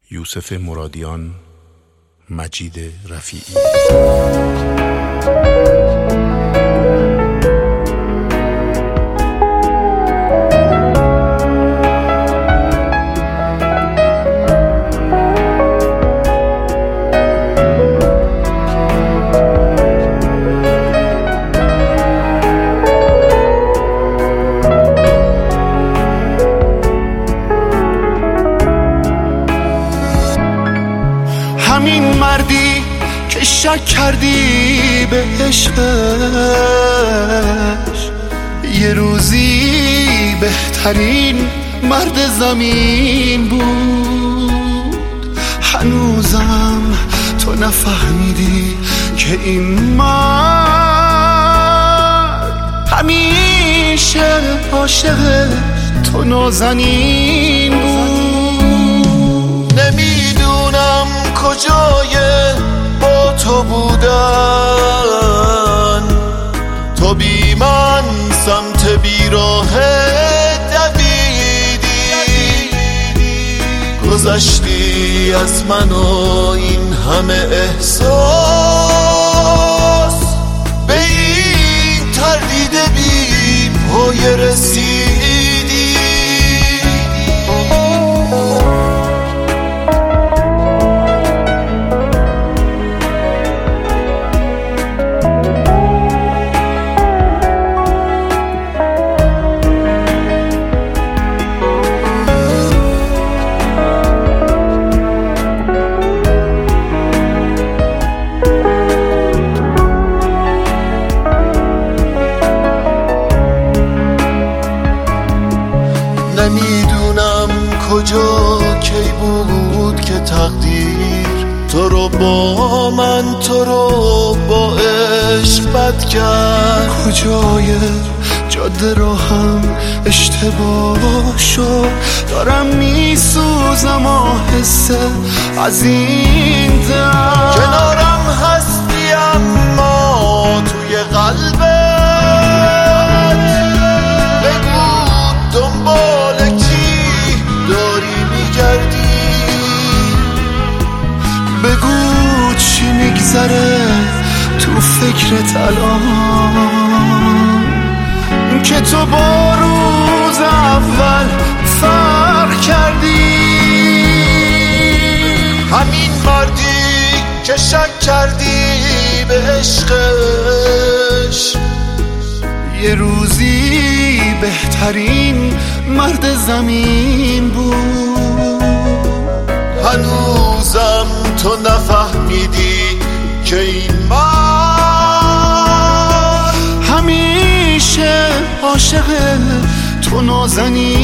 یوسف مرادیان، مجید رفیعی. همین مردی که شک کردی به عشقش، یه روزی بهترین مرد زمین بود. هنوزم تو نفهمیدی که این مرد همیشه عاشق تو نازنین بود. نمیدونم کجای با تو بودن، تو بی من سمت بیراه دویدی، گذشتی از من و این همه احساس، به این تردید بی پای رسیدی. نمیدونم کجا کی بود که تقدیر تو رو با من، تو رو با عشق بد کرد. کجای جاده رو هم اشتباه شد، دارم میسوزم و حس از این درد. کنارم هستی اما توی قلبت، دنبال کی داری میگردی؟ بگو چی میگذره تو فکرت الان، که تو با روز اول فرق کردی. همین مردی که شک کردی به عشقش، یه روزی بهترین مرد زمین بود. هنوزم تو نفهمیدی که این مرد همیشه عاشق تو نازنین